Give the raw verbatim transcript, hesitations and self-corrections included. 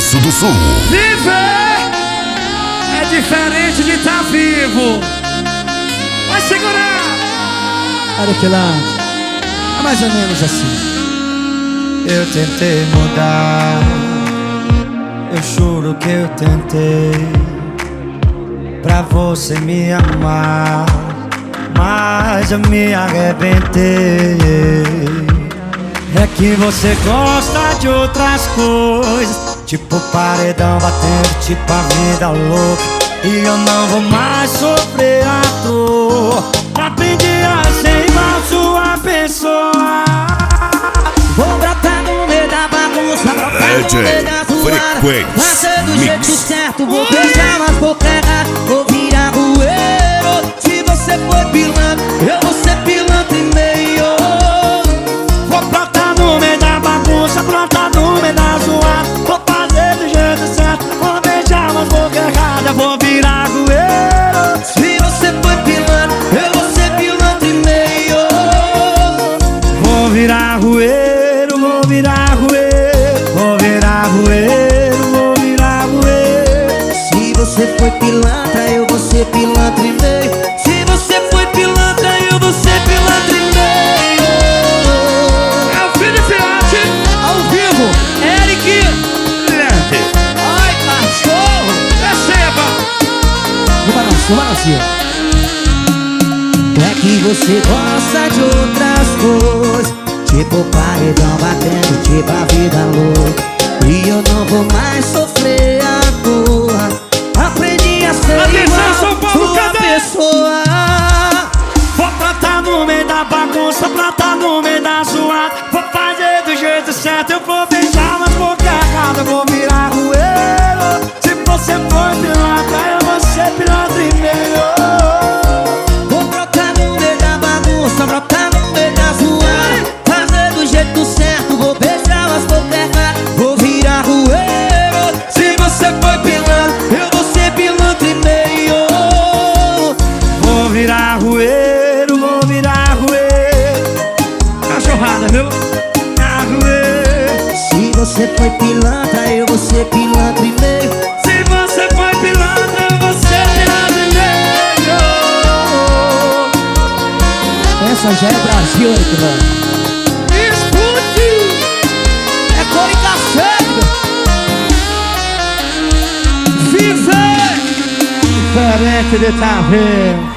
Grande do Sul. Viver é diferente de estar vivo. Vai segurar. Olha que lá, é mais ou menos assim. Eu tentei mudar, eu juro que eu tentei, pra você me amar, mas eu me arrebentei. É que você gosta de outras coisas, tipo paredão batendo, tipo a vida louca. E eu não vou mais sofrer à toa. Aprendi a ser igual sua pessoa. Vou brotar no meio da bagunça, brotar no meio da zoada, fazer do jeito certo, vou beijar mas vou errar, vou virar bueiro. Se você for pilantra, eu vou ser pilantra e meio. Vou brotar no meio da bagunça, brotar no meio da zoada, vou fazer do jeito certo, vou beijar mas vou errar, eu vou virar bueiro. Se você for pilantra, eu vou ser pilantra e meio. Vou virar bueiro, vou virar bueiro, vou virar bueiro, vou virar bueiro. Se você foi pilantra, eu vou ser pilantra e meio. Se você foi pilantra, eu vou ser pilantra e meio. É o Felipe Arte, Ao vivo, Eric. Ai, cachorro! receba. No balanço, no balanço. É que você gosta de outras coisas, tipo paredão batendo, tipo a vida louca. E eu não vou mais sofrer à toa. Aprendi a ser Atenção, São igual Paulo, sua cadê? pessoa. Vou plantar no meio da bagunça, plantar no meio da zoada, vou fazer do jeito certo, eu vou beijar mas vou errado, eu vou virar rueiro. Se você for pilantra, eu vou ser pilantra e meio. Vou brotar no meio da bagunça, brotar no meio da zoada, fazer do jeito certo, vou beijar mas vou errar, vou virar rueiro. Se você foi pilantra, eu vou ser pilantra e meio. Vou virar rueiro, vou virar rueiro. Cachorrada, viu? Virar rueiro. Se você foi pilantra, eu vou ser pilantra e meio. Se você foi pilantra, eu vou ser pilantra e meio. Essa já é Brasil, Eric, mano. É cor e cacete. Viver diferente de estar vivo.